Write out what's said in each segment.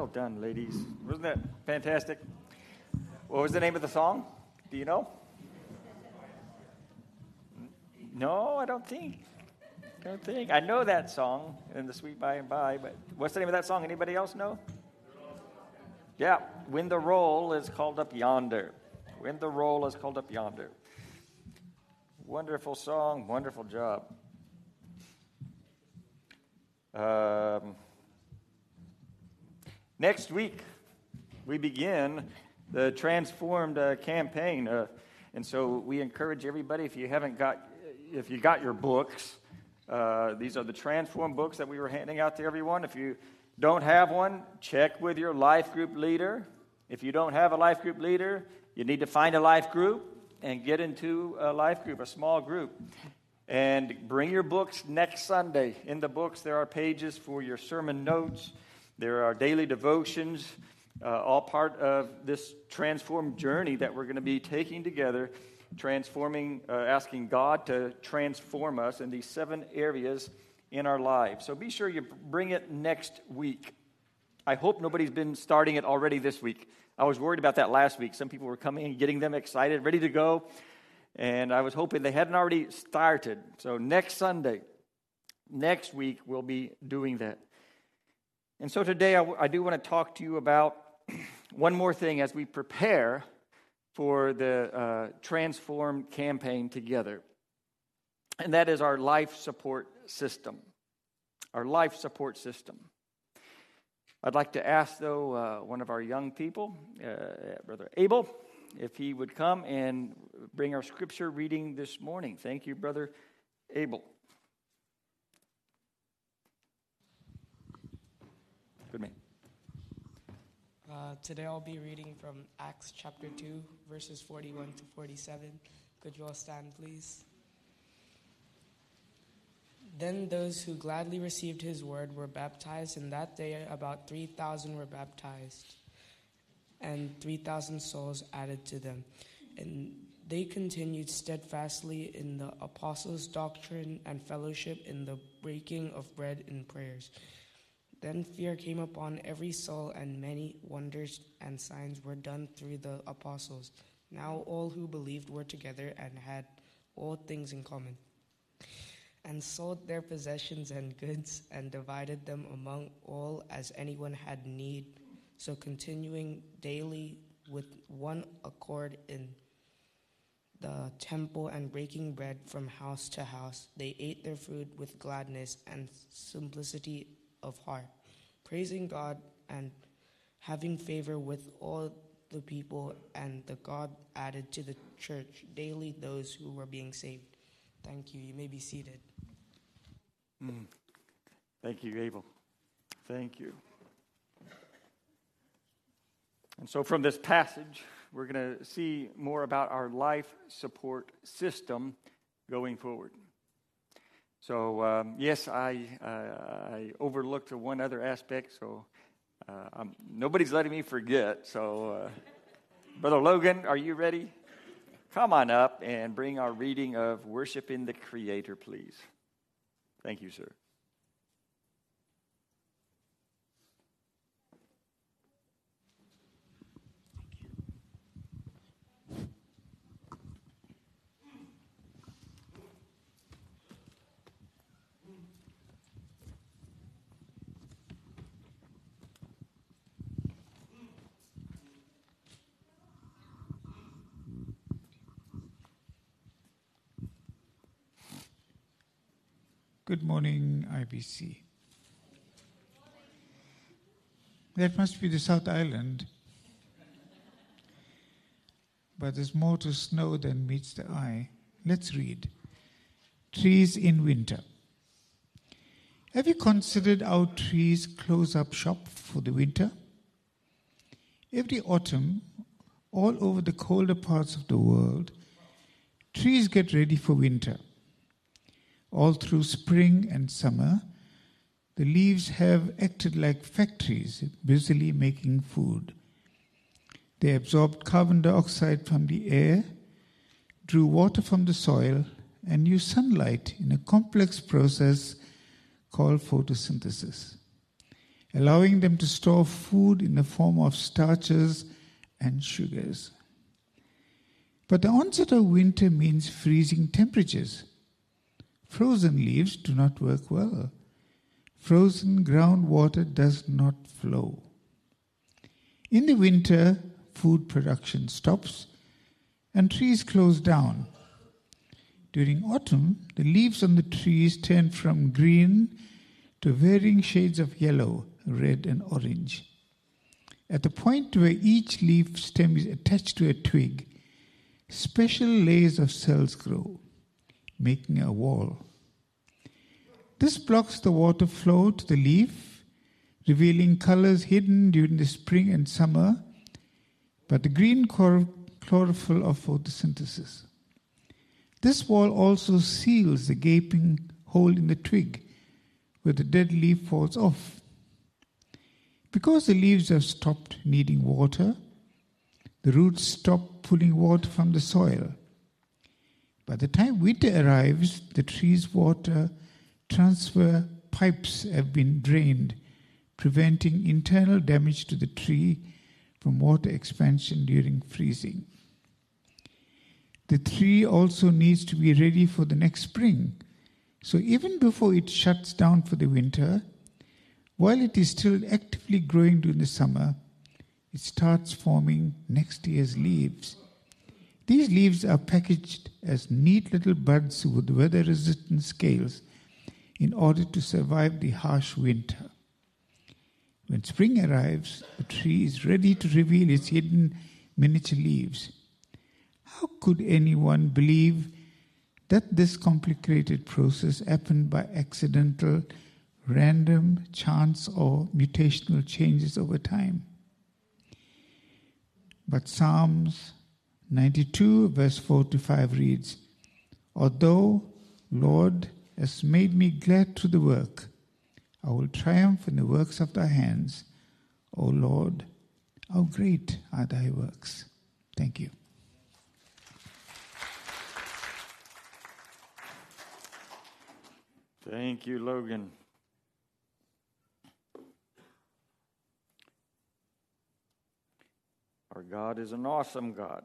Well done, ladies. Wasn't that fantastic? What was the name of the song? Do you know? No, I don't think. I know that song, In the Sweet By and By, but what's the name of that song? Anybody else know? Yeah, When the Roll is Called Up Yonder. When the Roll is Called Up Yonder. Wonderful song, wonderful job. Next week, we begin the Transformed campaign, and so we encourage everybody, if you got your books, these are the Transformed books that we were handing out to everyone. If you don't have one, check with your life group leader. If you don't have a life group leader, you need to find a life group and get into a life group, a small group. And bring your books next Sunday. In the books, there are pages for your sermon notes. There are daily devotions, all part of this transformed journey that we're going to be taking together, asking God to transform us in these 7 areas in our lives. So be sure you bring it next week. I hope nobody's been starting it already this week. I was worried about that last week. Some people were coming and getting them excited, ready to go, and I was hoping they hadn't already started. So next Sunday, next week, we'll be doing that. And so today I do want to talk to you about one more thing as we prepare for the Transform campaign together. And that is our life support system. Our life support system. I'd like to ask, though, one of our young people, Brother Abel, if he would come and bring our scripture reading this morning. Thank you, Brother Abel. Good man. Today I'll be reading from Acts chapter 2, verses 41 to 47. Could you all stand, please? Then those who gladly received his word were baptized, and that day about 3,000 were baptized, and 3,000 souls added to them. And they continued steadfastly in the apostles' doctrine and fellowship, in the breaking of bread and prayers. Then fear came upon every soul, and many wonders and signs were done through the apostles. Now all who believed were together and had all things in common, and sold their possessions and goods, and divided them among all as anyone had need. So continuing daily with one accord in the temple and breaking bread from house to house, they ate their food with gladness and simplicity of heart, praising God and having favor with all the people, and the God added to the church daily those who were being saved. Thank you. You may be seated. Thank you, Abel. Thank you. And so from this passage, we're going to see more about our life support system going forward. So, yes, I overlooked one other aspect, so nobody's letting me forget. So, Brother Logan, are you ready? Come on up and bring our reading of Worshiping the Creator, please. Thank you, sir. Good morning, IBC. That must be the South Island. But there's more to snow than meets the eye. Let's read. Trees in winter. Have you considered how trees close up shop for the winter? Every autumn, all over the colder parts of the world, trees get ready for winter. All through spring and summer, the leaves have acted like factories, busily making food. They absorbed carbon dioxide from the air, drew water from the soil, and used sunlight in a complex process called photosynthesis. allowing them to store food in the form of starches and sugars. But the onset of winter means freezing temperatures. Frozen leaves do not work well. Frozen groundwater does not flow. In the winter, food production stops and trees close down. During autumn, the leaves on the trees turn from green to varying shades of yellow, red, and orange. At the point where each leaf stem is attached to a twig, special layers of cells grow, making a wall. This blocks the water flow to the leaf, revealing colors hidden during the spring and summer, but the green chlorophyll of photosynthesis. This wall also seals the gaping hole in the twig where the dead leaf falls off. Because the leaves have stopped needing water, the roots stop pulling water from the soil. By the time winter arrives, the tree's water transfer pipes have been drained, preventing internal damage to the tree from water expansion during freezing. The tree also needs to be ready for the next spring. So even before it shuts down for the winter, while it is still actively growing during the summer, it starts forming next year's leaves. These leaves are packaged as neat little buds with weather-resistant scales in order to survive the harsh winter. When spring arrives, the tree is ready to reveal its hidden miniature leaves. How could anyone believe that this complicated process happened by accidental, random, chance, or mutational changes over time? But Psalms 92, verse 4 to 5 reads, "Although, Lord, has made me glad through the work, I will triumph in the works of thy hands. O Lord, how great are thy works." Thank you. Thank you, Logan. Our God is an awesome God.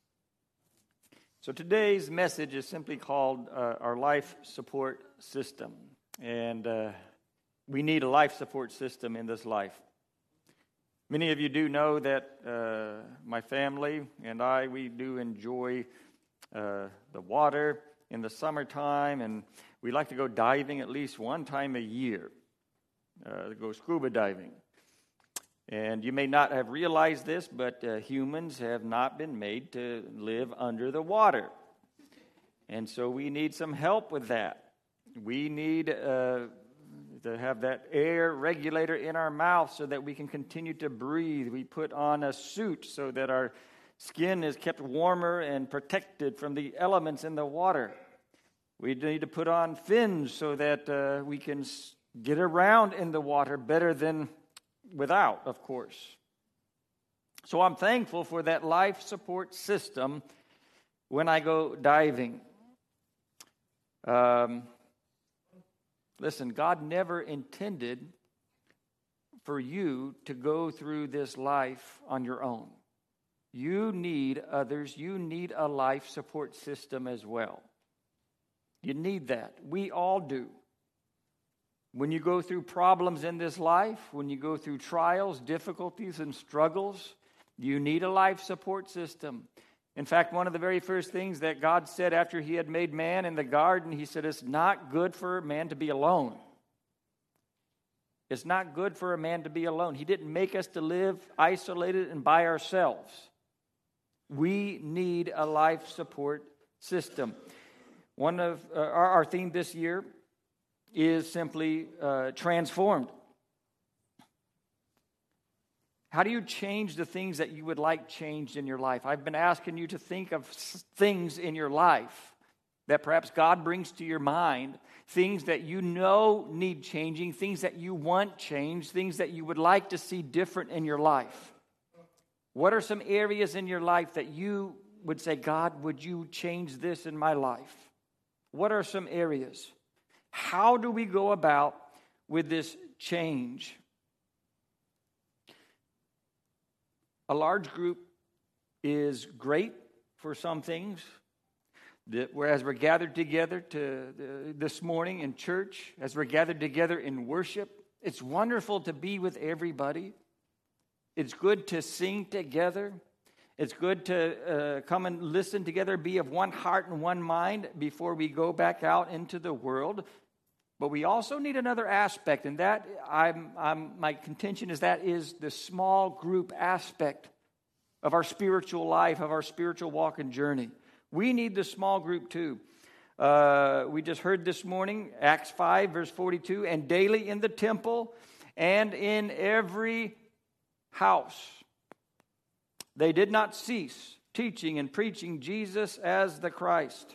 So today's message is simply called our life support system. And we need a life support system in this life. Many of you do know that my family and I, we do enjoy the water in the summertime, and we like to go diving at least one time a year, go scuba diving. And you may not have realized this, but humans have not been made to live under the water. And so we need some help with that. We need to have that air regulator in our mouth so that we can continue to breathe. We put on a suit so that our skin is kept warmer and protected from the elements in the water. We need to put on fins so that we can get around in the water better than without, of course. So I'm thankful for that life support system when I go diving. Listen, God never intended for you to go through this life on your own. You need others. You need a life support system as well. You need that. We all do. When you go through problems in this life, when you go through trials, difficulties, and struggles, you need a life support system. In fact, one of the very first things that God said after he had made man in the garden, he said, it's not good for man to be alone. It's not good for a man to be alone. He didn't make us to live isolated and by ourselves. We need a life support system. One of our theme this year is simply transformed. How do you change the things that you would like changed in your life? I've been asking you to think of things in your life that perhaps God brings to your mind, things that you know need changing, things that you want changed, things that you would like to see different in your life. What are some areas in your life that you would say, God, would you change this in my life? What are some areas? How do we go about with this change? A large group is great for some things. Whereas we're gathered together this morning in church, as we're gathered together in worship, it's wonderful to be with everybody. It's good to sing together. It's good to come and listen together, be of one heart and one mind before we go back out into the world. But we also need another aspect, and that my contention is that is the small group aspect of our spiritual life, of our spiritual walk and journey. We need the small group too. We just heard this morning, Acts 5, verse 42, and daily in the temple and in every house they did not cease teaching and preaching Jesus as the Christ.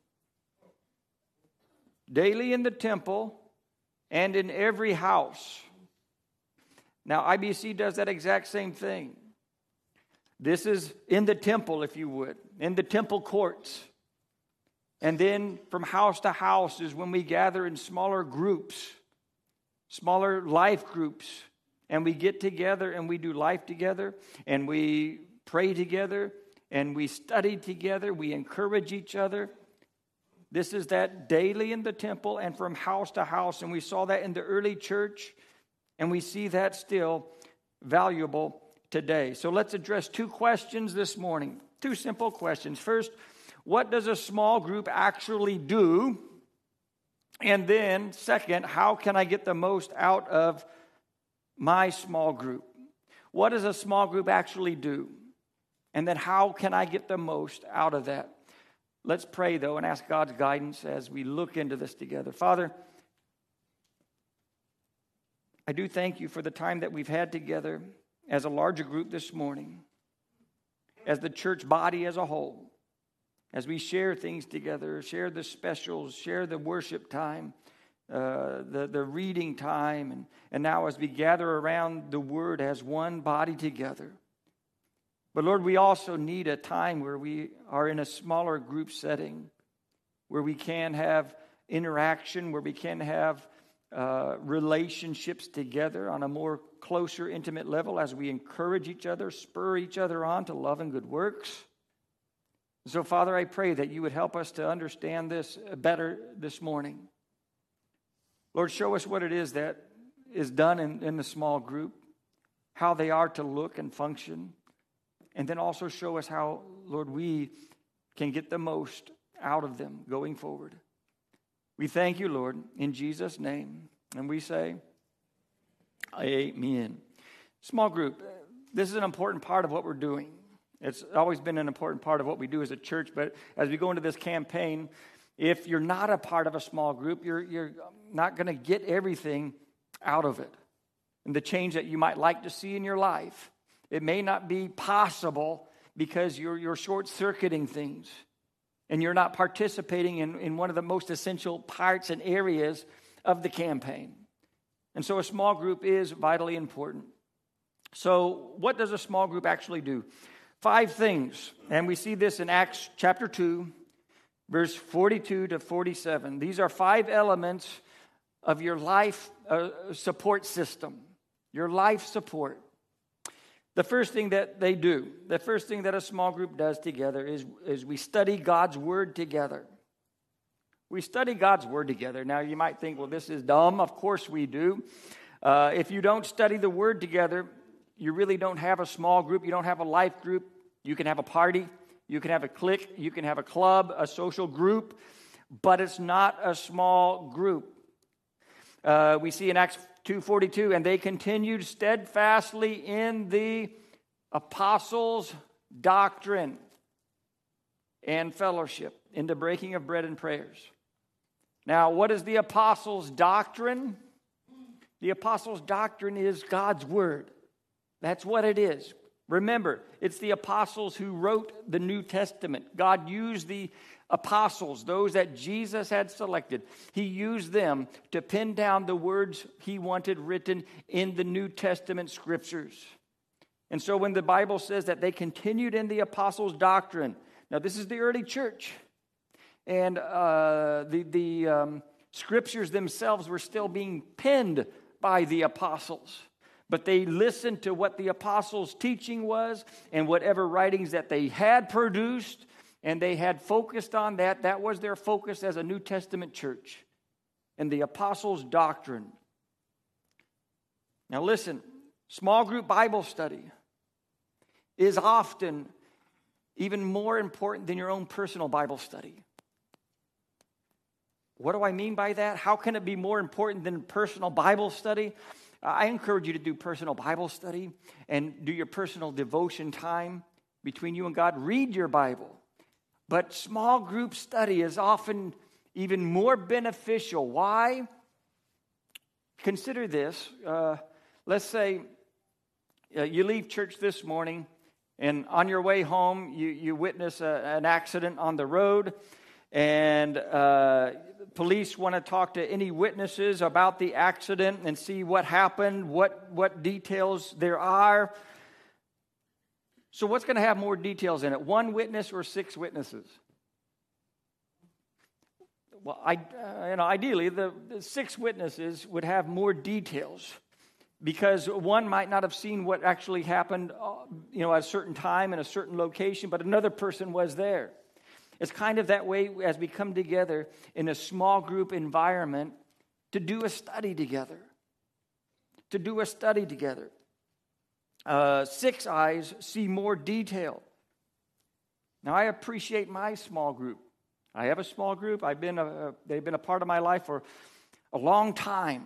Daily in the temple and in every house. Now, IBC does that exact same thing. This is in the temple, if you would, in the temple courts. And then from house to house is when we gather in smaller groups, smaller life groups, and we get together and we do life together, and we pray together, and we study together, we encourage each other. This is that daily in the temple and from house to house, and we saw that in the early church, and we see that still valuable today. So let's address two questions this morning, two simple questions. First, what does a small group actually do? And then, second, how can I get the most out of my small group? What does a small group actually do? And then how can I get the most out of that? Let's pray, though, and ask God's guidance as we look into this together. Father, I do thank you for the time that we've had together as a larger group this morning, as the church body as a whole, as we share things together, share the specials, share the worship time, the reading time, and now as we gather around the Word as one body together. But Lord, we also need a time where we are in a smaller group setting, where we can have interaction, where we can have relationships together on a more closer, intimate level as we encourage each other, spur each other on to love and good works. So, Father, I pray that you would help us to understand this better this morning. Lord, show us what it is that is done in the small group, how they are to look and function, and then also show us how, Lord, we can get the most out of them going forward. We thank you, Lord, in Jesus' name. And we say, amen. Small group, this is an important part of what we're doing. It's always been an important part of what we do as a church, but as we go into this campaign, if you're not a part of a small group, you're not going to get everything out of it. And the change that you might like to see in your life, it may not be possible because you're short-circuiting things and you're not participating in one of the most essential parts and areas of the campaign. And so a small group is vitally important. So what does a small group actually do? 5 things, and we see this in Acts chapter 2, verse 42 to 47. These are 5 elements of your life support system, your life support. The first thing that they do, the first thing that a small group does together is we study God's Word together. We study God's Word together. Now, you might think, well, this is dumb. Of course we do. If you don't study the Word together, you really don't have a small group. You don't have a life group. You can have a party. You can have a clique. You can have a club, a social group. But it's not a small group. We see in Acts 2:42, and they continued steadfastly in the apostles' doctrine and fellowship, in the breaking of bread and prayers. Now, what is the apostles' doctrine? The apostles' doctrine is God's Word. That's what it is. Remember, it's the apostles who wrote the New Testament. God used the apostles, those that Jesus had selected. He used them to pin down the words he wanted written in the New Testament scriptures. And so when the Bible says that they continued in the apostles' doctrine, now this is the early church, and the scriptures themselves were still being penned by the apostles. but they listened to what the apostles' teaching was and whatever writings that they had produced, and they had focused on that. That was their focus as a New Testament church and the apostles' doctrine. Now listen, small group Bible study is often even more important than your own personal Bible study. What do I mean by that? How can it be more important than personal Bible study? I encourage you to do personal Bible study and do your personal devotion time between you and God. Read your Bible. But small group study is often even more beneficial. Why? Consider this. Let's say you leave church this morning, and on your way home, you witness an accident on the road, and police want to talk to any witnesses about the accident and see what happened, what details there are. So what's going to have more details in it, one witness or 6 witnesses? Well, ideally, the 6 witnesses would have more details, because one might not have seen what actually happened, at a certain time in a certain location, but another person was there. It's kind of that way as we come together in a small group environment to do a study together. 6 eyes see more detail. Now, I appreciate my small group. I have a small group. They've been a part of my life for a long time.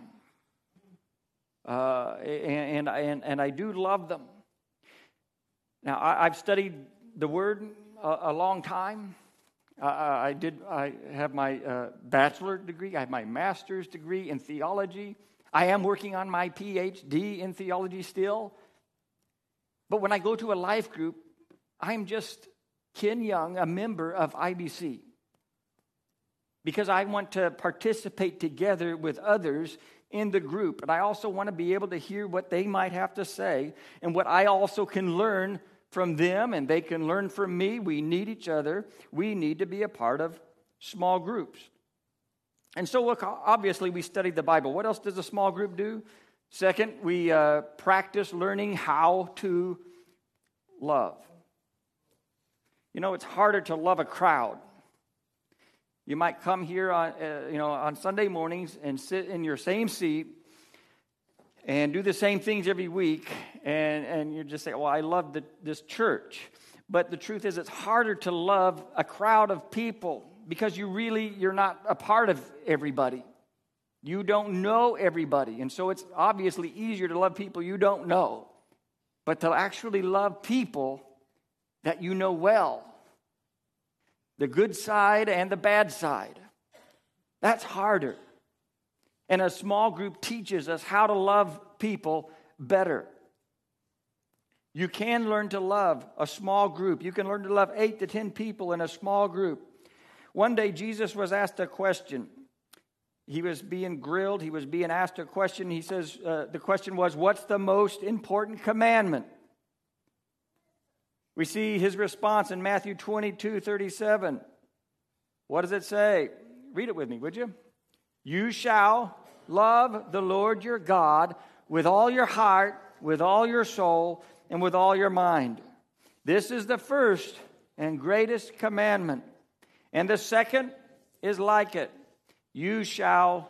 And I do love them. Now, I've studied the Word a long time. I have my bachelor degree. I have my master's degree in theology. I am working on my PhD in theology still. But when I go to a life group, I'm just Ken Young, a member of IBC, because I want to participate together with others in the group. And I also want to be able to hear what they might have to say and what I also can learn from them, and they can learn from me. We need each other. We need to be a part of small groups. And so, look, obviously we studied the Bible. What else does a small group do? Second, we practice learning how to love. It's harder to love a crowd. You might come here on Sunday mornings and sit in your same seat and do the same things every week, and you just say, well, I love this church. But the truth is, it's harder to love a crowd of people because you're not a part of everybody. You don't know everybody, and so it's obviously easier to love people you don't know. But to actually love people that you know well, the good side and the bad side, that's harder. And a small group teaches us how to love people better. You can learn to love a small group. You can learn to love 8 to 10 people in a small group. One day, Jesus was asked a question. He was being grilled. He was being asked a question. He says, the question was, what's the most important commandment? We see his response in Matthew 22:37. What does it say? Read it with me, would you? You shall love the Lord your God with all your heart, with all your soul, and with all your mind. This is the first and greatest commandment. And the second is like it. You shall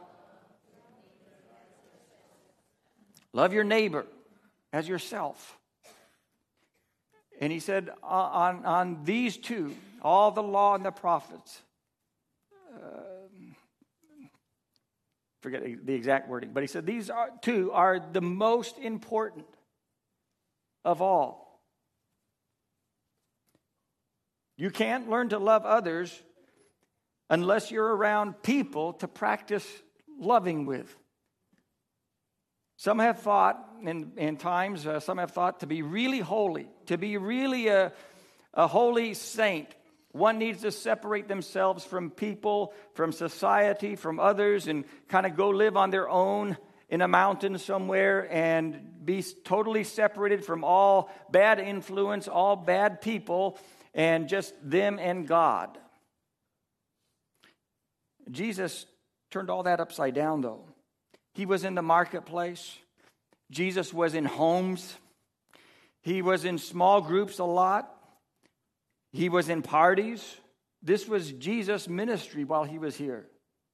love your neighbor as yourself. And he said, on these two, all the law and the prophets, forget the exact wording, but he said these two are the most important of all. You can't learn to love others unless you're around people to practice loving with. Some have thought, in times, some have thought to be really holy, to be really a holy saint, one needs to separate themselves from people, from society, from others, and kind of go live on their own in a mountain somewhere and be totally separated from all bad influence, all bad people, and just them and God. Jesus turned all that upside down, though. He was in the marketplace. Jesus was in homes. He was in small groups a lot. He was in parties. This was Jesus' ministry while he was here.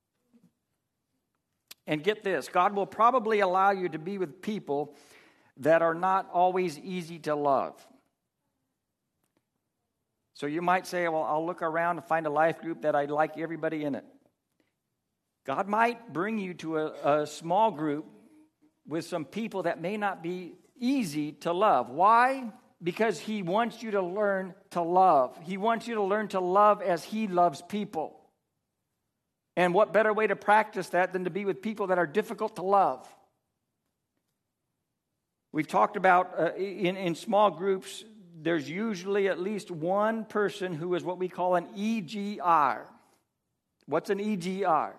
And get this, God will probably allow you to be with people that are not always easy to love. So you might say, well, I'll look around and find a life group that I like everybody in it. God might bring you to a small group with some people that may not be easy to love. Why? Because he wants you to learn to love. He wants you to learn to love as he loves people. And what better way to practice that than to be with people that are difficult to love? We've talked about in small groups, there's usually at least one person who is what we call an EGR. What's an EGR?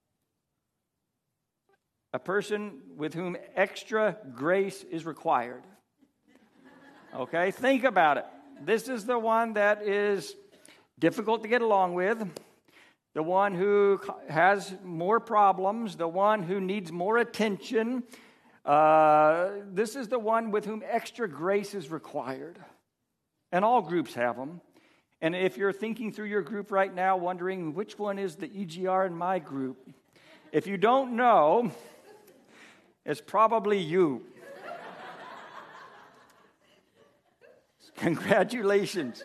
A person with whom extra grace is required. Okay, think about it. This is the one that is difficult to get along with, the one who has more problems, the one who needs more attention. This is the one with whom extra grace is required. And all groups have them. And if you're thinking through your group right now, wondering which one is the EGR in my group, if you don't know, it's probably you. Congratulations.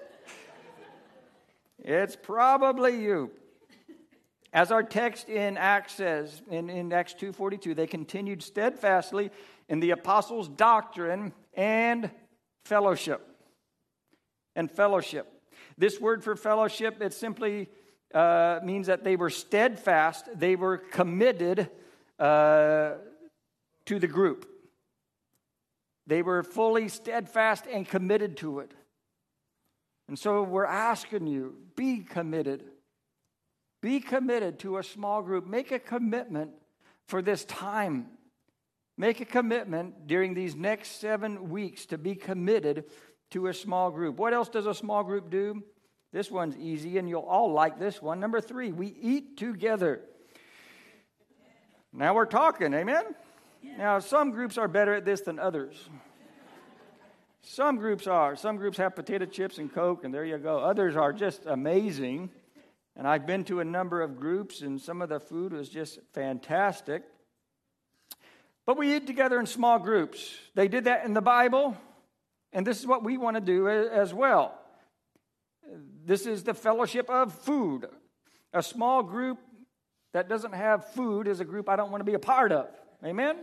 It's probably you. As our text in Acts says, in Acts 2:42, they continued steadfastly in the apostles' doctrine and fellowship. And fellowship. This word for fellowship, it simply means that they were steadfast, they were committed to the group. They were fully steadfast and committed to it. And so we're asking you, be committed. Be committed to a small group. Make a commitment for this time. Make a commitment during these next 7 weeks to be committed to a small group. What else does a small group do? This one's easy, and you'll all like this one. Number 3, we eat together. Now we're talking, amen? Now, some groups are better at this than others. Some groups are. Some groups have potato chips and Coke, and there you go. Others are just amazing. And I've been to a number of groups, and some of the food was just fantastic. But we eat together in small groups. They did that in the Bible, and this is what we want to do as well. This is the fellowship of food. A small group that doesn't have food is a group I don't want to be a part of. Amen?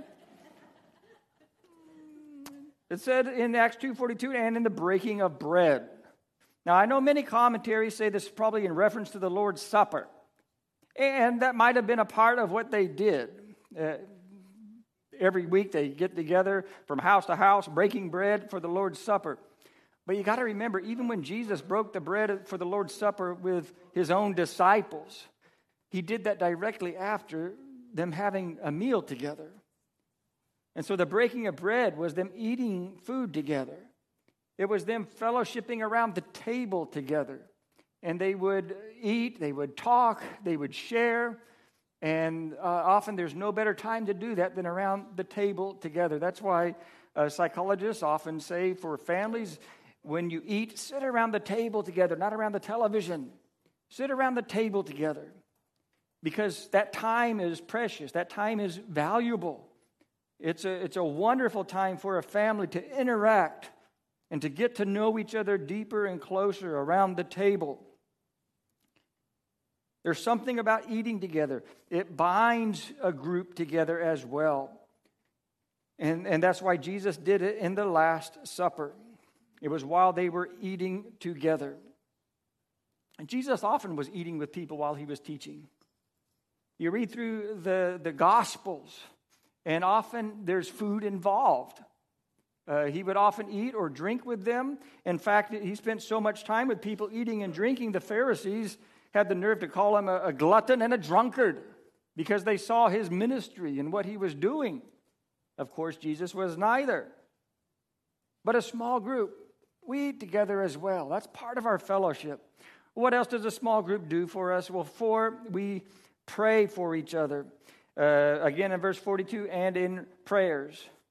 It said in Acts 2:42, and in the breaking of bread. Now, I know many commentaries say this is probably in reference to the Lord's Supper. And that might have been a part of what they did. Every week they get together from house to house, breaking bread for the Lord's Supper. But you got to remember, even when Jesus broke the bread for the Lord's Supper with his own disciples, he did that directly after them having a meal together. And so the breaking of bread was them eating food together. It was them fellowshipping around the table together. And they would eat, they would talk, they would share. And often there's no better time to do that than around the table together. That's why psychologists often say for families, when you eat, sit around the table together, not around the television. Sit around the table together. Because that time is precious. That time is valuable. It's a wonderful time for a family to interact and to get to know each other deeper and closer around the table. There's something about eating together. It binds a group together as well. And that's why Jesus did it in the Last Supper. It was while they were eating together. And Jesus often was eating with people while he was teaching. You read through the Gospels, and often there's food involved. He would often eat or drink with them. In fact, he spent so much time with people eating and drinking, the Pharisees had the nerve to call him a glutton and a drunkard because they saw his ministry and what he was doing. Of course, Jesus was neither. But a small group, we eat together as well. That's part of our fellowship. What else does a small group do for us? Well, 4, we pray for each other. Again, in verse 42, and in prayers.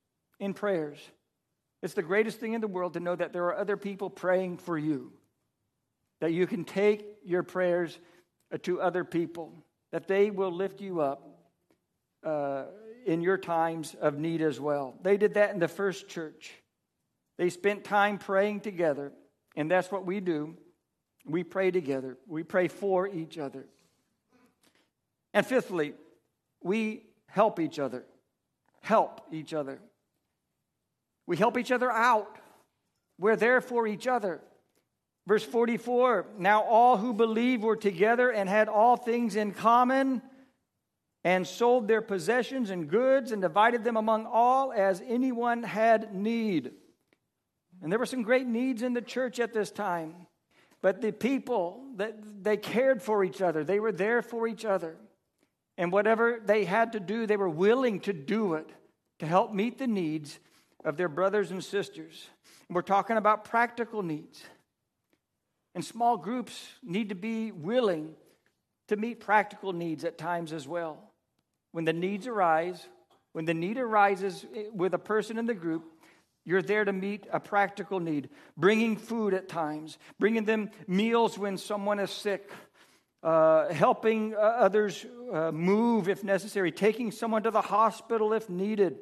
in prayers. It's the greatest thing in the world to know that there are other people praying for you, that you can take your prayers to other people, that they will lift you up in your times of need as well. They did that in the first church. They spent time praying together, and that's what we do. We pray together. We pray for each other. And fifthly, we help each other. Help each other. We help each other out. We're there for each other. Verse 44, now all who believed were together and had all things in common, and sold their possessions and goods and divided them among all as anyone had need. And there were some great needs in the church at this time. But the people, they cared for each other. They were there for each other. And whatever they had to do, they were willing to do it to help meet the needs of their brothers and sisters. And we're talking about practical needs. And small groups need to be willing to meet practical needs at times as well. When the needs arise, when the need arises with a person in the group, you're there to meet a practical need. Bringing food at times, bringing them meals when someone is sick, helping others move if necessary, taking someone to the hospital if needed,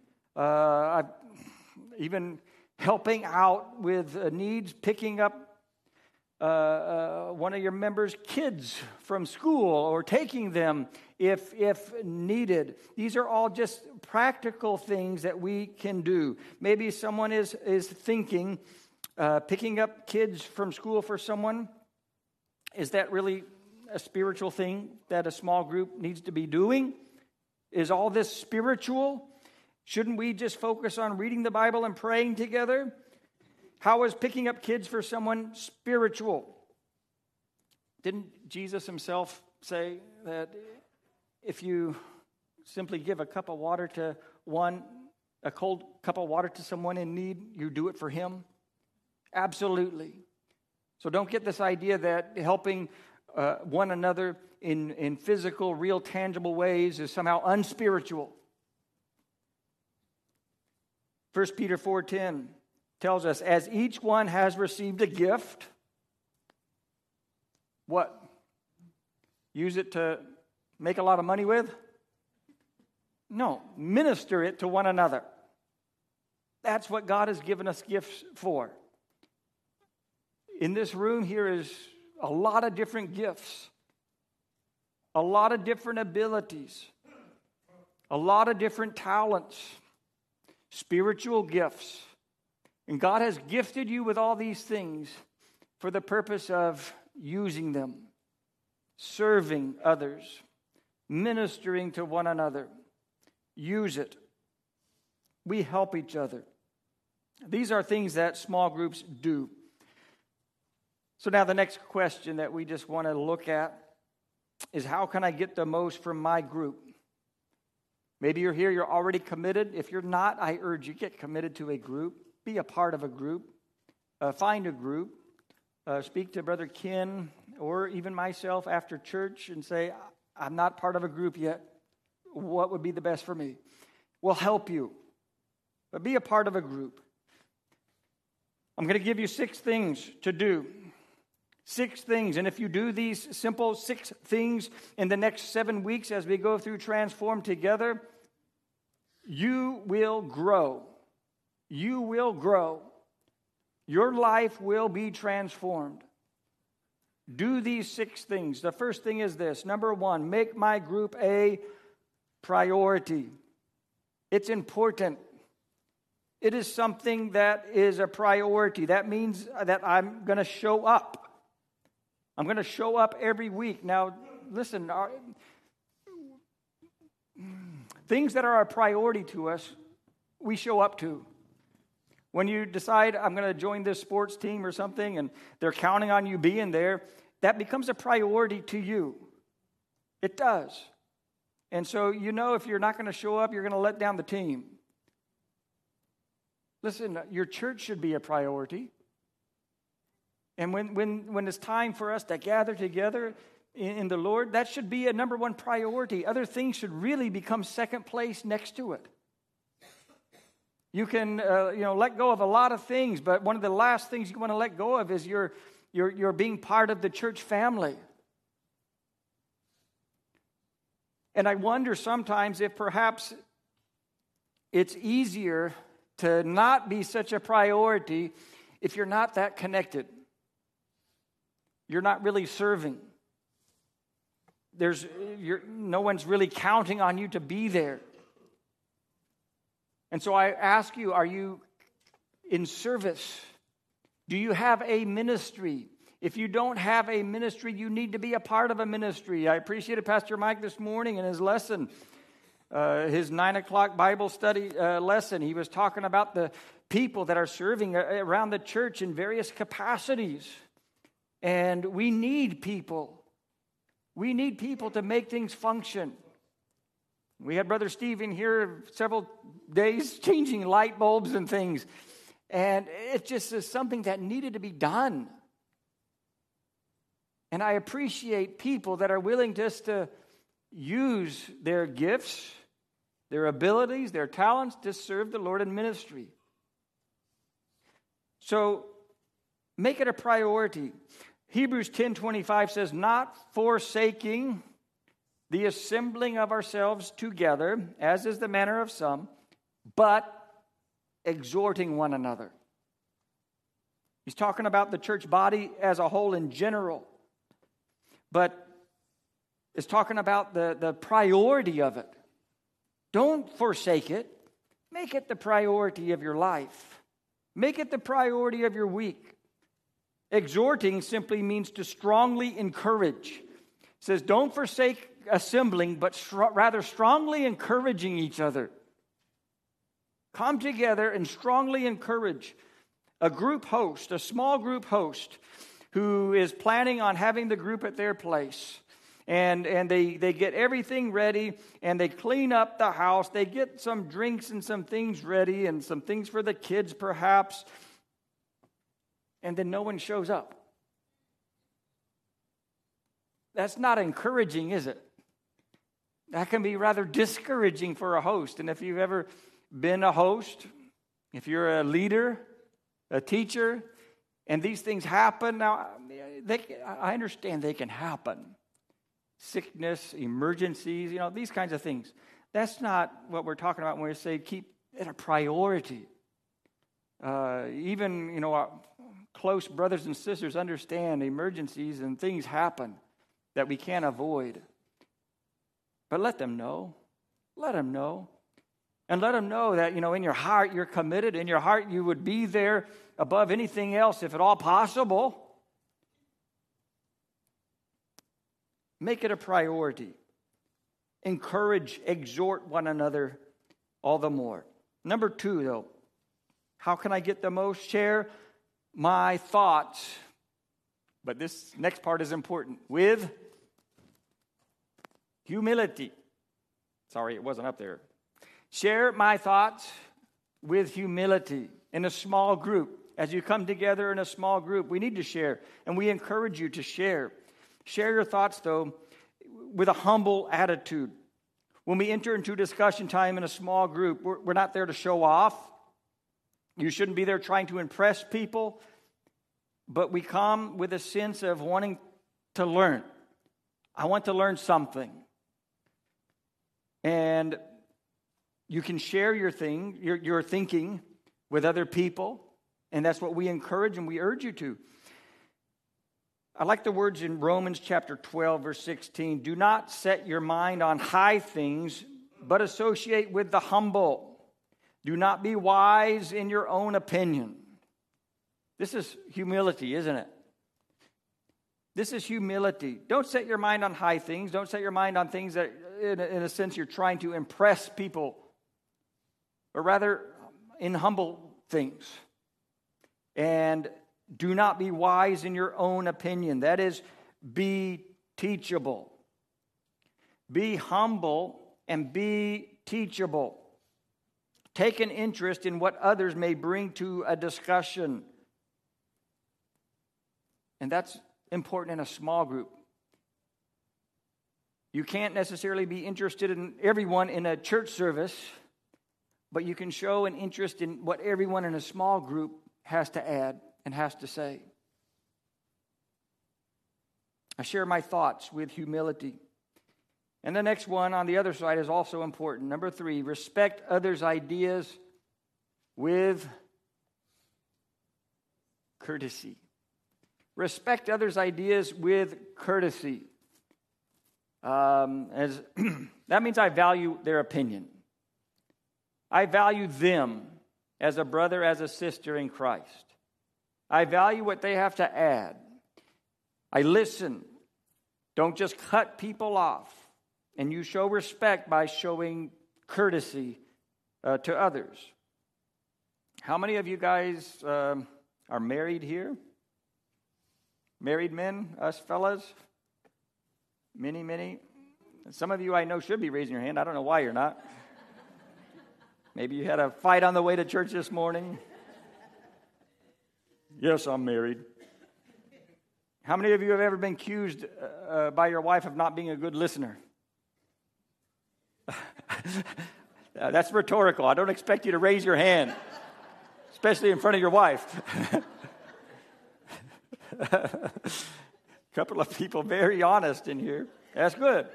even helping out with needs, picking up one of your members' kids from school or taking them if needed. These are all just practical things that we can do. Maybe someone is thinking, picking up kids from school for someone, is that really a spiritual thing that a small group needs to be doing? Is all this spiritual? Shouldn't we just focus on reading the Bible and praying together? How is picking up kids for someone spiritual? Didn't Jesus himself say that if you simply give a cup of water to a cold cup of water to someone in need, you do it for him? Absolutely. So don't get this idea that helping one another in physical, real, tangible ways is somehow unspiritual. 1 Peter 4:10 tells us, as each one has received a gift, what? Use it to make a lot of money with? No, minister it to one another. That's what God has given us gifts for. In this room here is a lot of different gifts, a lot of different abilities, a lot of different talents, spiritual gifts. And God has gifted you with all these things for the purpose of using them, serving others, ministering to one another. Use it. We help each other. These are things that small groups do. So now the next question that we just want to look at is, how can I get the most from my group? Maybe you're here, you're already committed. If you're not, I urge you, get committed to a group. Be a part of a group. Find a group. Speak to Brother Ken or even myself after church and say, I'm not part of a group yet. What would be the best for me? We'll help you. But be a part of a group. I'm going to give you 6 things to do. 6 things. And if you do these simple 6 things in the next 7 weeks as we go through Transform together, you will grow. You will grow. Your life will be transformed. Do these 6 things. The first thing is this. Number 1, make my group a priority. It's important. It is something that is a priority. That means that I'm going to show up. I'm going to show up every week. Now, listen, things that are a priority to us, we show up to. When you decide, I'm going to join this sports team or something, and they're counting on you being there, that becomes a priority to you. It does. And so you know if you're not going to show up, you're going to let down the team. Listen, your church should be a priority. And when it's time for us to gather together in the Lord, that should be a number 1 priority. Other things should really become second place next to it. You can, let go of a lot of things, but one of the last things you want to let go of is your being part of the church family. And I wonder sometimes if perhaps it's easier to not be such a priority if you're not that connected. You're not really serving. No one's really counting on you to be there. And so I ask you, are you in service? Do you have a ministry? If you don't have a ministry, you need to be a part of a ministry. I appreciated Pastor Mike this morning in his lesson, his 9 o'clock Bible study lesson. He was talking about the people that are serving around the church in various capacities. And we need people. We need people to make things function. We had Brother Steve in here several days changing light bulbs and things. And it just is something that needed to be done. And I appreciate people that are willing just to use their gifts, their abilities, their talents to serve the Lord in ministry. So make it a priority. Hebrews 10:25 says, not forsaking the assembling of ourselves together, as is the manner of some, but exhorting one another. He's talking about the church body as a whole in general, but is talking about the priority of it. Don't forsake it. Make it the priority of your life. Make it the priority of your week. Exhorting simply means to strongly encourage. It says, don't forsake assembling, but rather strongly encouraging each other. Come together and strongly encourage a group host, a small group host, who is planning on having the group at their place. And they get everything ready, and they clean up the house. They get some drinks and some things ready, and some things for the kids perhaps. And then no one shows up. That's not encouraging, is it? That can be rather discouraging for a host. And if you've ever been a host, if you're a leader, a teacher, and these things happen, now I understand they can happen. Sickness, emergencies, these kinds of things. That's not what we're talking about when we say keep it a priority. Even, our close brothers and sisters understand emergencies and things happen that we can't avoid. But let them know. Let them know. And let them know that, in your heart you're committed. In your heart you would be there above anything else if at all possible. Make it a priority. Encourage, exhort one another all the more. Number 2, though, how can I get the most? Share my thoughts. But this next part is important. With humility. Sorry, it wasn't up there. Share my thoughts with humility in a small group. As you come together in a small group, we need to share, and we encourage you to share. Share your thoughts, though, with a humble attitude. When we enter into discussion time in a small group, we're not there to show off. You shouldn't be there trying to impress people, but we come with a sense of wanting to learn. I want to learn something. And you can share your thinking with other people, and that's what we encourage and we urge you to. I like the words in Romans chapter 12, verse 16. Do not set your mind on high things, but associate with the humble. Do not be wise in your own opinion. This is humility, isn't it? This is humility. Don't set your mind on high things. Don't set your mind on things that, in a sense, you're trying to impress people. But rather, in humble things. And do not be wise in your own opinion. That is, be teachable. Be humble and be teachable. Take an interest in what others may bring to a discussion. And that's important in a small group. You can't necessarily be interested in everyone in a church service, but you can show an interest in what everyone in a small group has to add and has to say. I share my thoughts with humility. And the next one on the other side is also important. Number 3, respect others' ideas with courtesy. Respect others' ideas with courtesy. That means I value their opinion. I value them as a brother, as a sister in Christ. I value what they have to add. I listen. Don't just cut people off. And you show respect by showing courtesy to others. How many of you guys are married here? Married men, us fellas? Many. Some of you I know should be raising your hand. I don't know why you're not. Maybe you had a fight on the way to church this morning. Yes, I'm married. How many of you have ever been accused by your wife of not being a good listener? That's rhetorical. I don't expect you to raise your hand, especially in front of your wife. A couple of people very honest in here. That's good.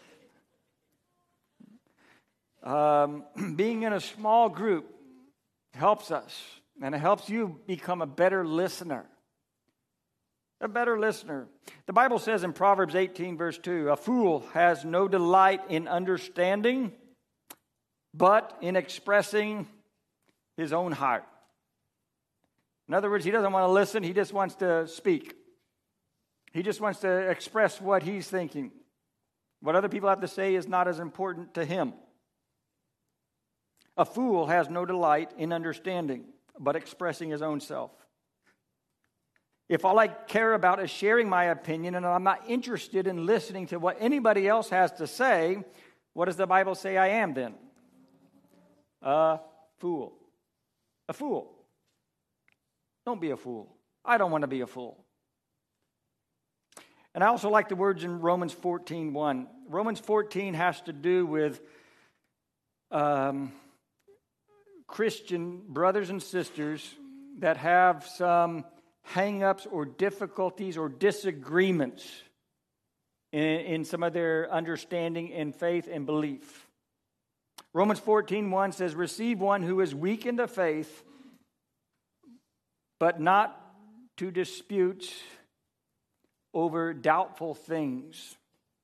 Being in a small group helps us, and it helps you become a better listener. A better listener. The Bible says in Proverbs 18, verse 2, a fool has no delight in understanding, but in expressing his own heart. In other words, he doesn't want to listen, he just wants to speak. He just wants to express what he's thinking. What other people have to say is not as important to him. A fool has no delight in understanding, but expressing his own self. If all I care about is sharing my opinion and I'm not interested in listening to what anybody else has to say, what does the Bible say I am then? A fool. A fool. Don't be a fool. I don't want to be a fool. And I also like the words in Romans 14:1. Romans 14 has to do with Christian brothers and sisters that have some hang-ups or difficulties or disagreements in some of their understanding and faith and belief. Romans 14:1 says, receive one who is weak in the faith, but not to disputes over doubtful things.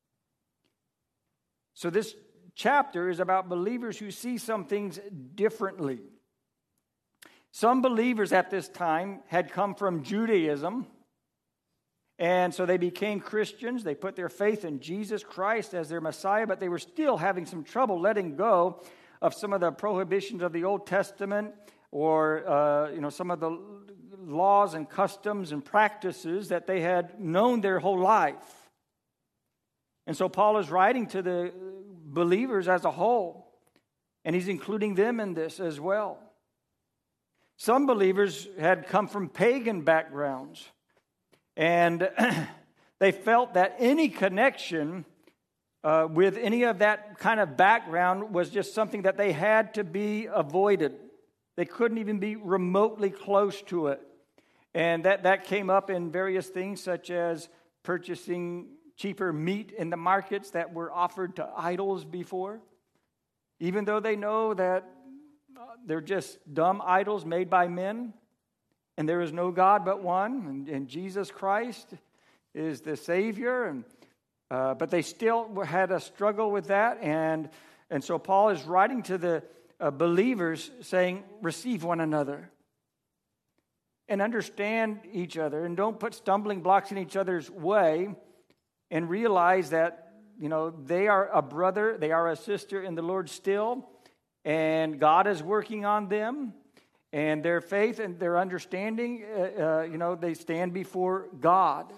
So this chapter is about believers who see some things differently. Some believers at this time had come from Judaism, and so they became Christians. They put their faith in Jesus Christ as their Messiah, but they were still having some trouble letting go of some of the prohibitions of the Old Testament or some of the laws and customs and practices that they had known their whole life. And so Paul is writing to the believers as a whole, and he's including them in this as well. Some believers had come from pagan backgrounds, and they felt that any connection with any of that kind of background was just something that they had to be avoided. They couldn't even be remotely close to it. And that came up in various things, such as purchasing cheaper meat in the markets that were offered to idols before. Even though they know that they're just dumb idols made by men, and there is no God but one, and Jesus Christ is the Savior. But they still had a struggle with that, and so Paul is writing to the believers saying, receive one another and understand each other, and don't put stumbling blocks in each other's way, and realize that, they are a brother, they are a sister in the Lord still, and God is working on them, and their faith and their understanding, they stand before God.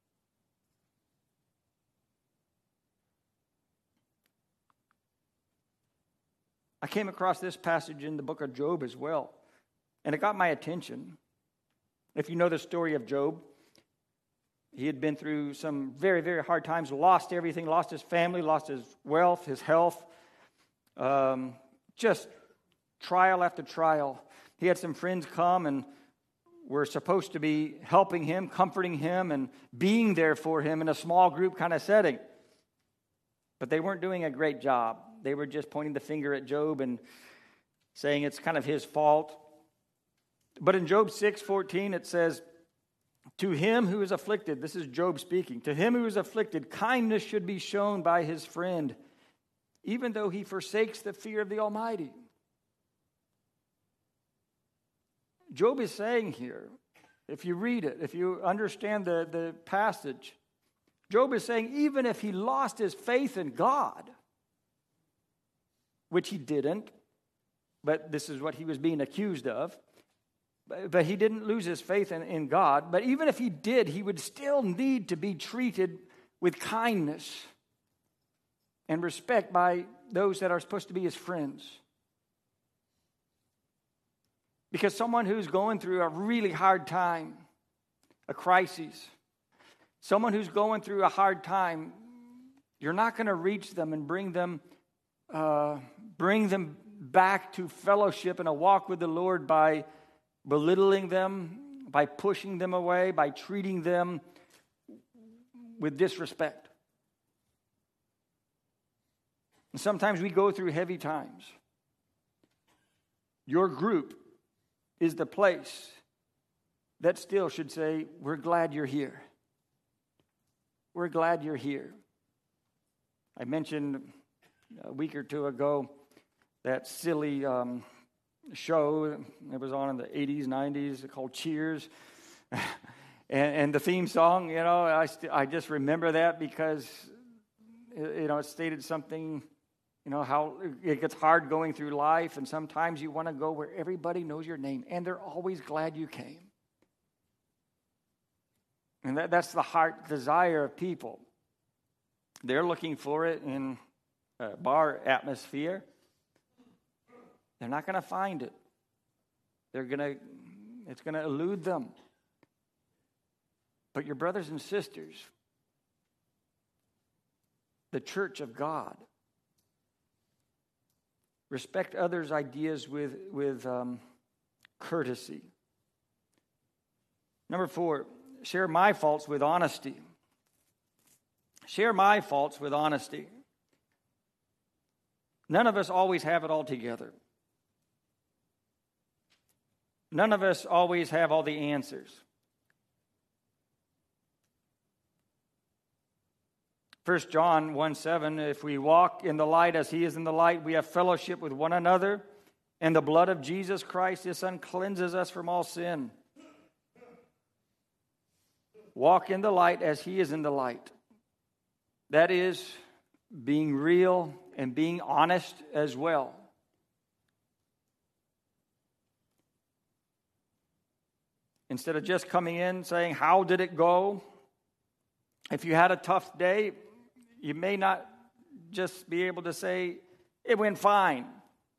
I came across this passage in the book of Job as well, and it got my attention. If you know the story of Job, he had been through some very, very hard times, lost everything, lost his family, lost his wealth, his health, just trial after trial. He had some friends come and were supposed to be helping him, comforting him, and being there for him in a small group kind of setting. But they weren't doing a great job. They were just pointing the finger at Job and saying it's kind of his fault. But in Job 6:14 it says, to him who is afflicted, this is Job speaking, to him who is afflicted, kindness should be shown by his friend, even though he forsakes the fear of the Almighty. Job is saying here, if you read it, if you understand the passage, Job is saying even if he lost his faith in God, which he didn't, but this is what he was being accused of, but he didn't lose his faith in God. But even if he did, he would still need to be treated with kindness and respect by those that are supposed to be his friends. Because someone who's going through a really hard time, a crisis, someone who's going through a hard time, you're not going to reach them and bring them back to fellowship and a walk with the Lord by belittling them, by pushing them away, by treating them with disrespect. And sometimes we go through heavy times. Your group is the place that still should say, we're glad you're here. We're glad you're here. I mentioned a week or two ago that silly show that was on in the 80s, 90s called Cheers. and the theme song, I just remember that because, it stated something, how it gets hard going through life, and sometimes you want to go where everybody knows your name, and they're always glad you came. And that's the heart desire of people. They're looking for it in a bar atmosphere. They're not going to find it. It's going to elude them. But your brothers and sisters, the church of God, respect others' ideas with courtesy. Number 4, share my faults with honesty. Share my faults with honesty. None of us always have it all together. None of us always have all the answers. 1 John 1:7, if we walk in the light as he is in the light, we have fellowship with one another, and the blood of Jesus Christ, his Son, cleanses us from all sin. Walk in the light as he is in the light. That is being real and being honest as well. Instead of just coming in saying, how did it go? If you had a tough day, you may not just be able to say, it went fine.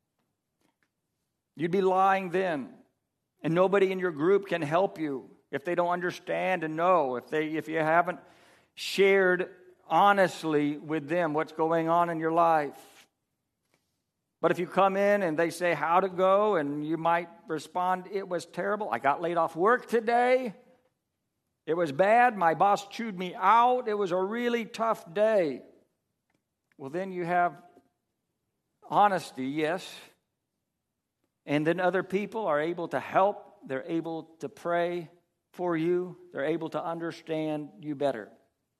You'd be lying then. And nobody in your group can help you if they don't understand and know, if you haven't shared honestly with them what's going on in your life. But if you come in and they say, how'd it go? And you might respond, it was terrible. I got laid off work today. It was bad. My boss chewed me out. It was a really tough day. Well, then you have honesty, yes. And then other people are able to help. They're able to pray for you. They're able to understand you better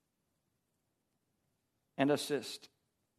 and assist.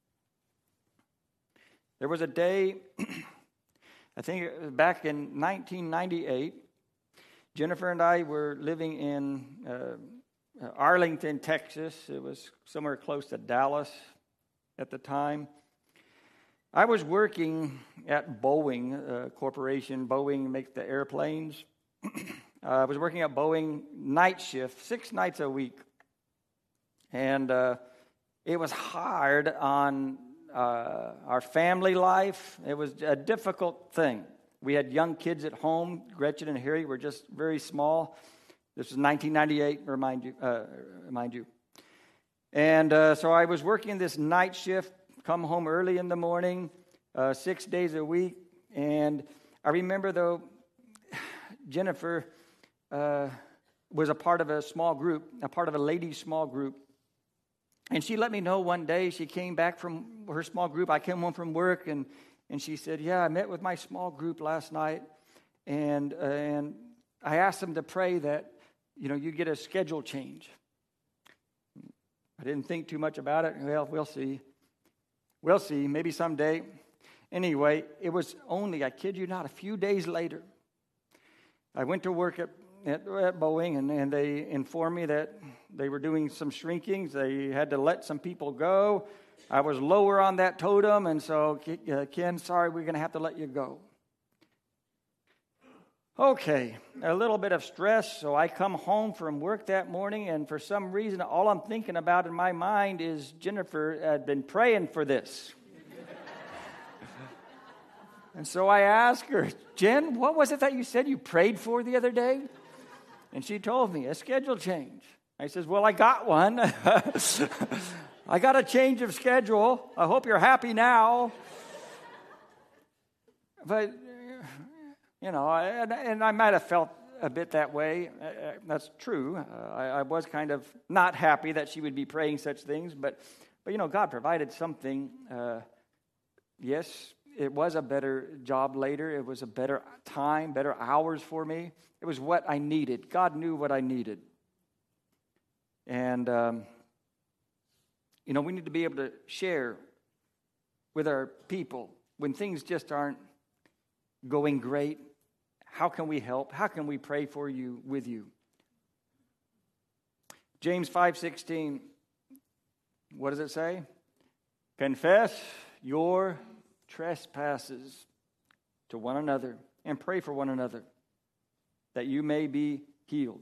There was a day, I think it was back in 1998, Jennifer and I were living in Arlington, Texas. It was somewhere close to Dallas at the time. I was working at Boeing Corporation. Boeing makes the airplanes. I was working at Boeing night shift, 6 nights a week. And it was hard on our family life. It was a difficult thing. We had young kids at home. Gretchen and Harry were just very small. This was 1998, remind you. And so I was working this night shift, come home early in the morning, 6 days a week, And I remember, though, Jennifer was a part of a small group, a part of a ladies' small group. And she let me know one day, she came back from her small group. I came home from work, and she said, yeah, I met with my small group last night, and I asked them to pray that, you get a schedule change. I didn't think too much about it. Well, we'll see. We'll see, maybe someday. Anyway, it was only, I kid you not, a few days later. I went to work at Boeing, and they informed me that they were doing some shrinkings. They had to let some people go. I was lower on that totem, and so, Ken, sorry, we're going to have to let you go. Okay, a little bit of stress, so I come home from work that morning, and for some reason, all I'm thinking about in my mind is Jennifer had been praying for this. And so I asked her, Jen, what was it that you said you prayed for the other day? And she told me, a schedule change. I says, well, I got one. I got a change of schedule. I hope you're happy now. But, and I might have felt a bit that way. That's true. I was kind of not happy that she would be praying such things. But God provided something. Yes, it was a better job later. It was a better time, better hours for me. It was what I needed. God knew what I needed. And, we need to be able to share with our people when things just aren't going great. How can we help? How can we pray for you, with you? James 5:16, what does it say? Confess your trespasses to one another and pray for one another that you may be healed.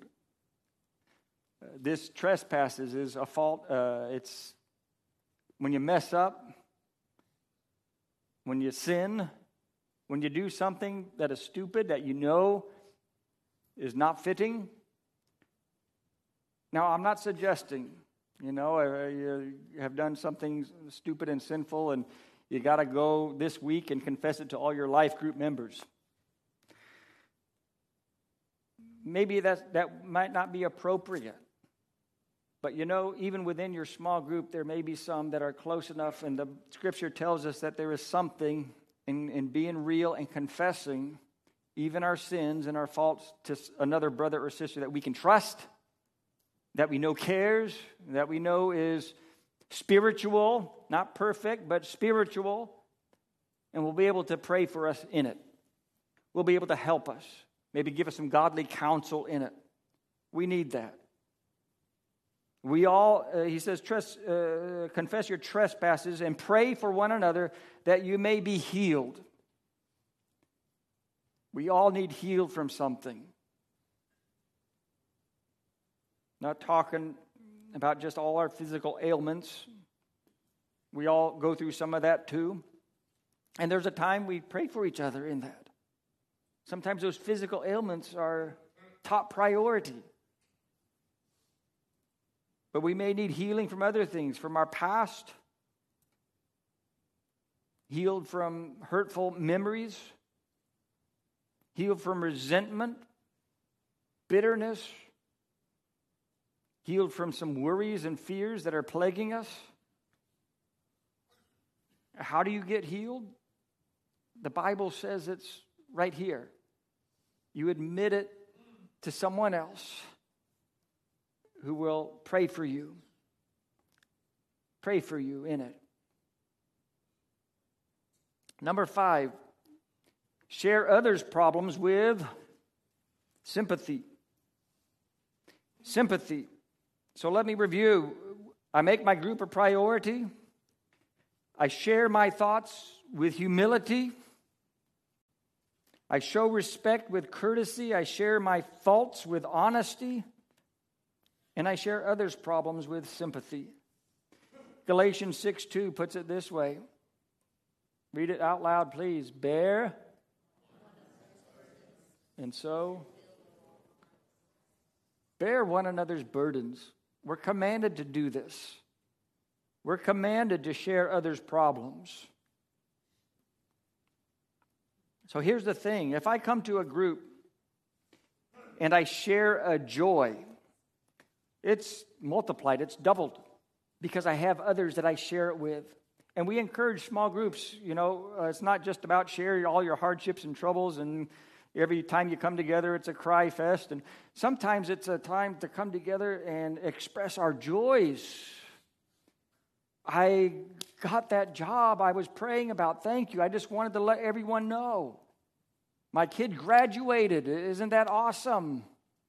This trespasses is a fault. It's when you mess up, when you sin, when you do something that is stupid, that is not fitting. Now, I'm not suggesting, you have done something stupid and sinful, and you got to go this week and confess it to all your life group members. Maybe that might not be appropriate. But even within your small group, there may be some that are close enough, and the Scripture tells us that there is something in being real and confessing even our sins and our faults to another brother or sister that we can trust, that we know cares, that we know is spiritual, not perfect, but spiritual, and we'll be able to pray for us in it. We'll be able to help us, maybe give us some godly counsel in it. We need that. We all, he says, confess your trespasses and pray for one another that you may be healed. We all need healed from something. Not talking about just all our physical ailments. We all go through some of that too. And there's a time we pray for each other in that. Sometimes those physical ailments are top priority. But we may need healing from other things, from our past, healed from hurtful memories, healed from resentment, bitterness, healed from some worries and fears that are plaguing us. How do you get healed? The Bible says it's right here. You admit it to someone else who will pray for you. Pray for you in it. Number 5, share others' problems with sympathy. Sympathy. So let me review. I make my group a priority. I share my thoughts with humility. I show respect with courtesy. I share my faults with honesty. And I share others' problems with sympathy. Galatians 6:2 puts it this way. Read it out loud, please. Bear. And so, bear one another's burdens. We're commanded to do this. We're commanded to share others' problems. So here's the thing. If I come to a group and I share a joy, it's multiplied, it's doubled, because I have others that I share it with. And we encourage small groups. It's not just about sharing all your hardships and troubles, and every time you come together, it's a cry fest. And sometimes it's a time to come together and express our joys. I got that job I was praying about. Thank you. I just wanted to let everyone know. My kid graduated. Isn't that awesome?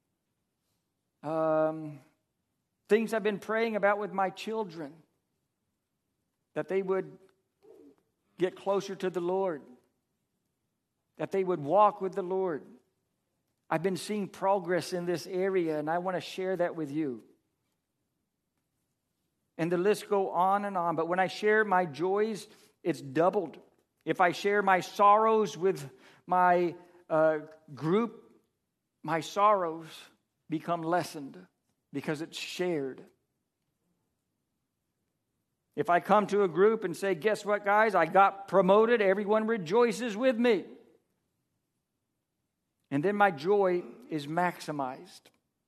Things I've been praying about with my children, that they would get closer to the Lord, that they would walk with the Lord. I've been seeing progress in this area, and I want to share that with you. And the list go on and on. But when I share my joys, it's doubled. If I share my sorrows with my group, my sorrows become lessened because it's shared. If I come to a group and say, guess what, guys? I got promoted. Everyone rejoices with me. And then my joy is maximized.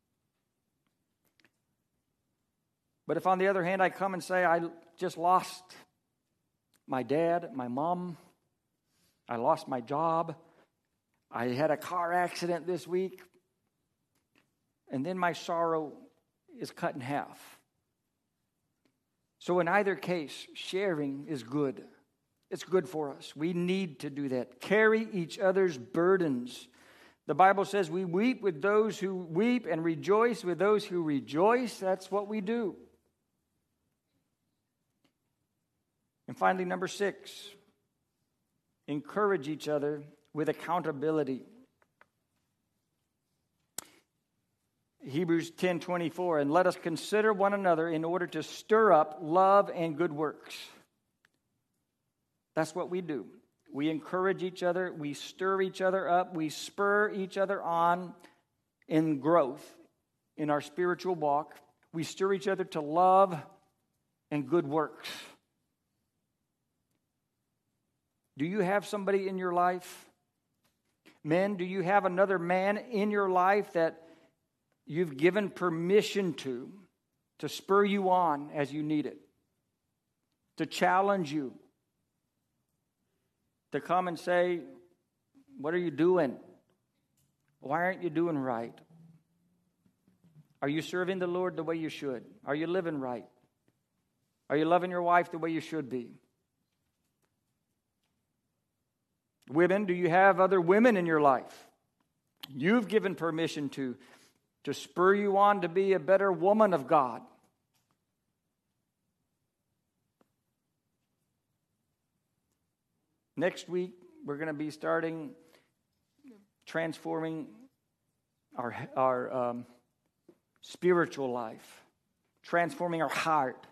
But if, on the other hand, I come and say, I just lost my dad, my mom, I lost my job, I had a car accident this week, and then my sorrow is cut in half. So in either case, sharing is good. It's good for us. We need to do that. Carry each other's burdens. The Bible says we weep with those who weep and rejoice with those who rejoice. That's what we do. And finally, number 6, encourage each other with accountability. Hebrews 10:24, and let us consider one another in order to stir up love and good works. That's what we do. We encourage each other, we stir each other up, we spur each other on in growth in our spiritual walk. We stir each other to love and good works. Do you have somebody in your life? Men, do you have another man in your life that you've given permission to spur you on as you need it, to challenge you, to come and say, what are you doing? Why aren't you doing right? Are you serving the Lord the way you should? Are you living right? Are you loving your wife the way you should be? Women, do you have other women in your life you've given permission to spur you on to be a better woman of God? Next week, we're going to be starting transforming our spiritual life, transforming our heart,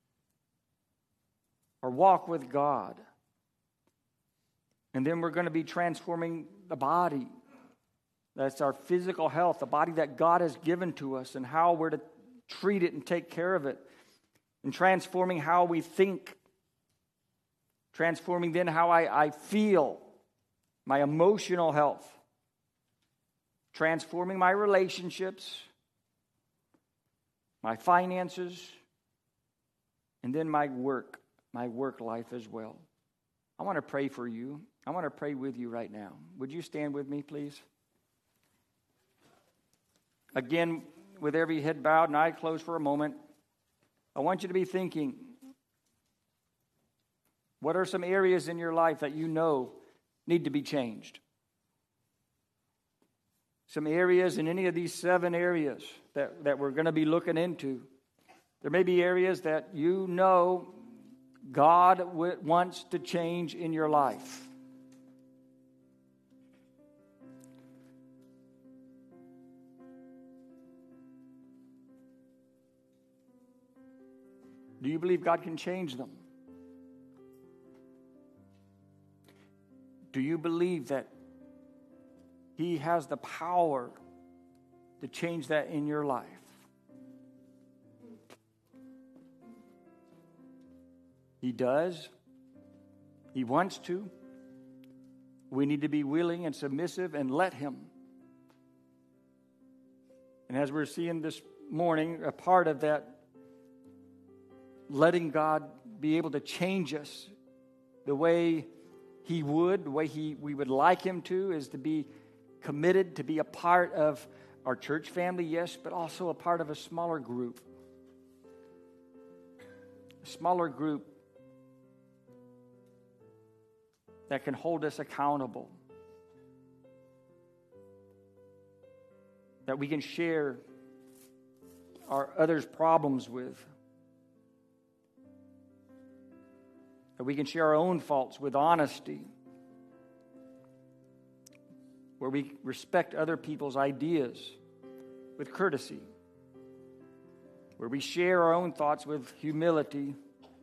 our walk with God. And then we're going to be transforming the body. That's our physical health, the body that God has given to us, and how we're to treat it and take care of it. And transforming how we think. Transforming then how I feel, my emotional health. Transforming my relationships, my finances, and then my work life as well. I want to pray for you. I want to pray with you right now. Would you stand with me, please? Again, with every head bowed and eye closed for a moment, I want you to be thinking, what are some areas in your life that you know need to be changed? Some areas in any of these 7 areas that we're going to be looking into. There may be areas that you know God wants to change in your life. Do you believe God can change them? Do you believe that He has the power to change that in your life? He does. He wants to. We need to be willing and submissive and let Him. And as we're seeing this morning, a part of that letting God be able to change us the way He would, the way we would like Him to, is to be committed, to be a part of our church family, yes, but also a part of a smaller group. A smaller group that can hold us accountable. That we can share our others' problems with. That we can share our own faults with honesty. Where we respect other people's ideas with courtesy. Where we share our own thoughts with humility.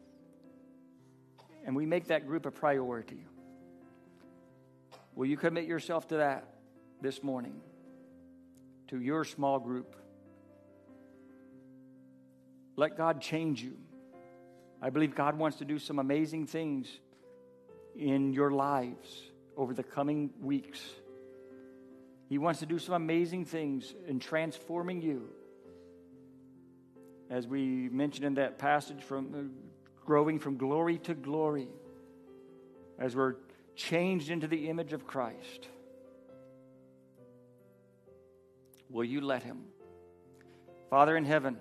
And we make that group a priority. Will you commit yourself to that this morning? To your small group. Let God change you. I believe God wants to do some amazing things in your lives over the coming weeks. He wants to do some amazing things in transforming you. As we mentioned in that passage, from growing from glory to glory, as we're changed into the image of Christ. Will you let Him? Father in heaven,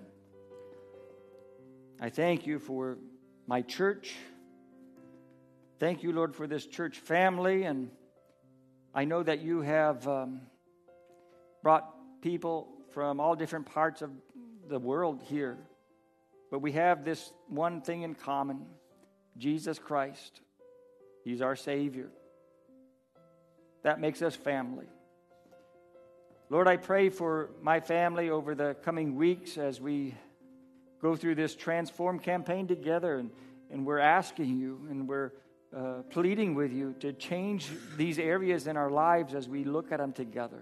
I thank You for my church. Thank You, Lord, for this church family. And I know that You have brought people from all different parts of the world here. But we have this one thing in common: Jesus Christ. He's our Savior. That makes us family. Lord, I pray for my family over the coming weeks as we go through this Transform campaign together. And we're asking You and we're pleading with You to change these areas in our lives as we look at them together.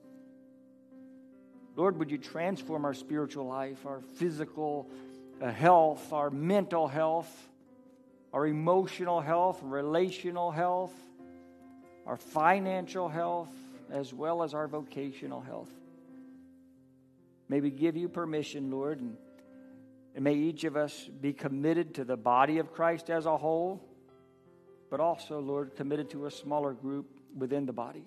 Lord, would You transform our spiritual life, our physical health, our mental health, our emotional health, relational health, our financial health, as well as our vocational health. May we give You permission, Lord, and may each of us be committed to the body of Christ as a whole, but also, Lord, committed to a smaller group within the body.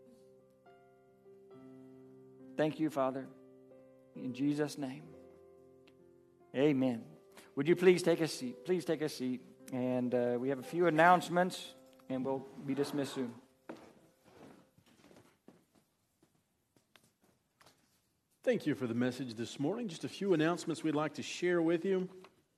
Thank You, Father. In Jesus' name, amen. Would you please take a seat? Please take a seat. And we have a few announcements, and we'll be dismissed soon. Thank you for the message this morning. Just a few announcements we'd like to share with you.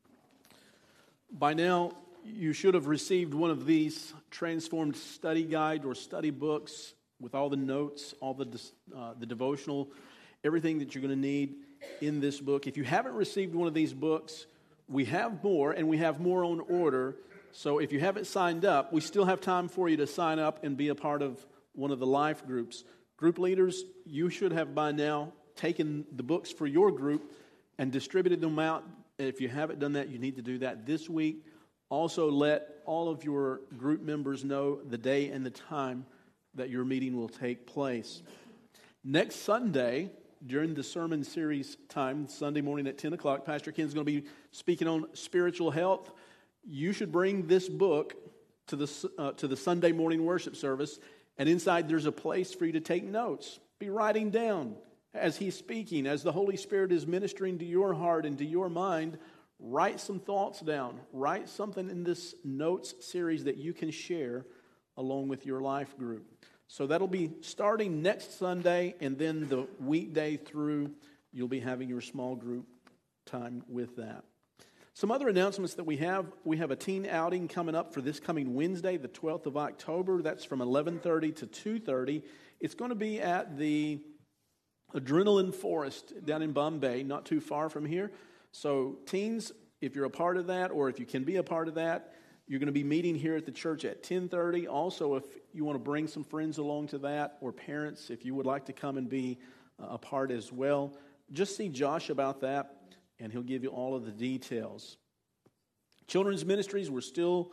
By now, you should have received one of these Transformed study guide or study books with all the notes, all the devotional, everything that you're going to need in this book. If you haven't received one of these books, we have more, and we have more on order. So if you haven't signed up, we still have time for you to sign up and be a part of one of the life groups. Group leaders, you should have by now taken the books for your group and distributed them out. If you haven't done that, you need to do that this week. Also, let all of your group members know the day and the time that your meeting will take place. Next Sunday, during the sermon series time, Sunday morning at 10 o'clock, Pastor Ken's going to be speaking on spiritual health. You should bring this book to the Sunday morning worship service, and inside there's a place for you to take notes. Be writing down as he's speaking, as the Holy Spirit is ministering to your heart and to your mind. Write some thoughts down. Write something in this notes series that you can share along with your life group. So that'll be starting next Sunday, and then the weekday through, you'll be having your small group time with that. Some other announcements that we have a teen outing coming up for this coming Wednesday, the 12th of October. That's from 11:30 to 2:30. It's going to be at the Adrenaline Forest down in Bombay, not too far from here. So teens, if you're a part of that, or if you can be a part of that, you're going to be meeting here at the church at 10:30. Also, if you want to bring some friends along to that, or parents, if you would like to come and be a part as well, just see Josh about that, and he'll give you all of the details. Children's ministries, we're still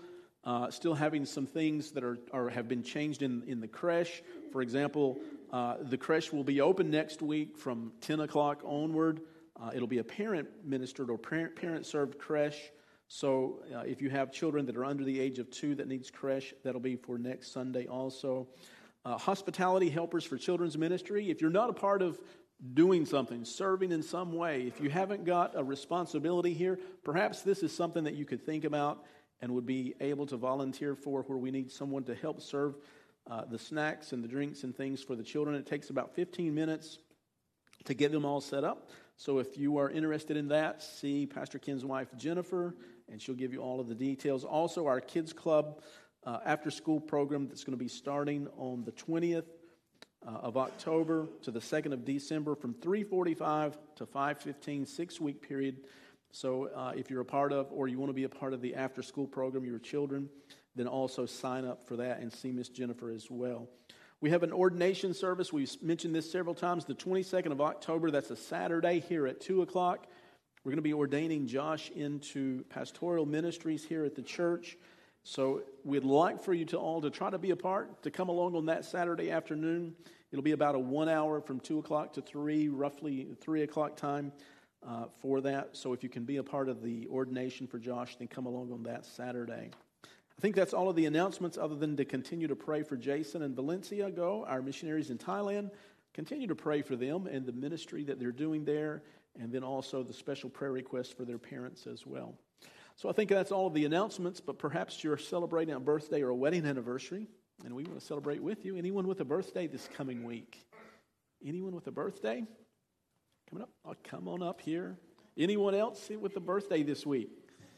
still having some things that have been changed in the creche. For example, the creche will be open next week from 10 o'clock onward. It'll be a parent-ministered or parent-served creche. So if you have children that are under the age of 2 that needs creche, that'll be for next Sunday also. Hospitality helpers for children's ministry. If you're not a part of doing something, serving in some way, if you haven't got a responsibility here, perhaps this is something that you could think about and would be able to volunteer for, where we need someone to help serve the snacks and the drinks and things for the children. It takes about 15 minutes to get them all set up. So if you are interested in that, see Pastor Ken's wife, Jennifer, and she'll give you all of the details. Also, our Kids Club after-school program that's going to be starting on the 20th of October to the 2nd of December from 3:45 to 5:15, 6-week period. So if you're a part of, or you want to be a part of the after-school program, your children, then also sign up for that and see Miss Jennifer as well. We have an ordination service. We've mentioned this several times. The 22nd of October, that's a Saturday here at 2 o'clock. We're going to be ordaining Josh into pastoral ministries here at the church. So we'd like for you to all to try to be a part, to come along on that Saturday afternoon. It'll be about a 1 hour from 2 o'clock to 3, roughly 3 o'clock time for that. So if you can be a part of the ordination for Josh, then come along on that Saturday. I think that's all of the announcements, other than to continue to pray for Jason and Valencia our missionaries in Thailand. Continue to pray for them and the ministry that they're doing there, and then also the special prayer requests for their parents as well. So I think that's all of the announcements, but perhaps you're celebrating a birthday or a wedding anniversary, and we want to celebrate with you. Anyone with a birthday this coming week? Anyone with a birthday? Coming up? Oh, come on up here. Anyone else with a birthday this week?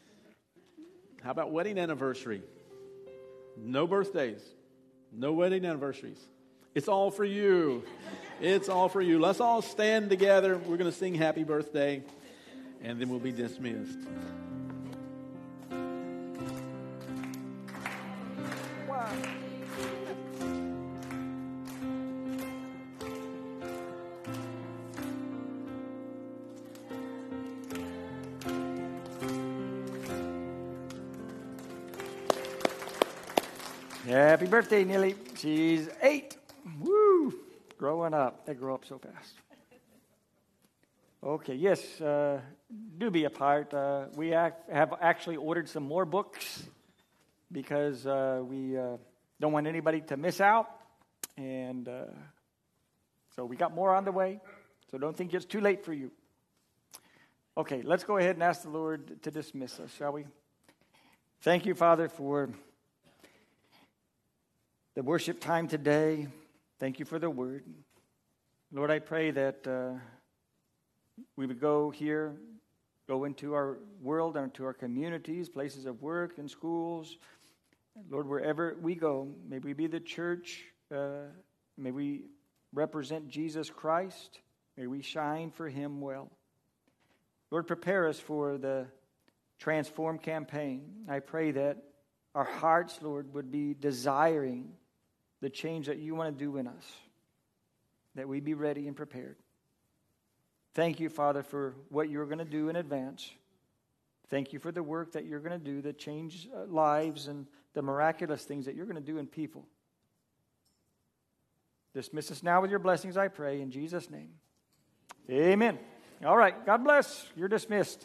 How about wedding anniversary? No birthdays. No wedding anniversaries. It's all for you. It's all for you. Let's all stand together. We're going to sing happy birthday, and then we'll be dismissed. Wow. Happy birthday, Nilly. She's 8. Woo! Growing up. They grow up so fast. Okay, yes, do be a part. We have actually ordered some more books because we don't want anybody to miss out. And so we got more on the way. So don't think it's too late for you. Okay, let's go ahead and ask the Lord to dismiss us, shall we? Thank you, Father, for the worship time today. Thank you for the word. Lord, I pray that we would go into our world and into our communities, places of work and schools. Lord, wherever we go, may we be the church. May we represent Jesus Christ. May we shine for him well. Lord, prepare us for the Transform campaign. I pray that our hearts, Lord, would be desiring the change that you want to do in us, that we be ready and prepared. Thank you, Father, for what you're going to do in advance. Thank you for the work that you're going to do that change lives and the miraculous things that you're going to do in people. Dismiss us now with your blessings, I pray, in Jesus' name. Amen. All right. God bless. You're dismissed.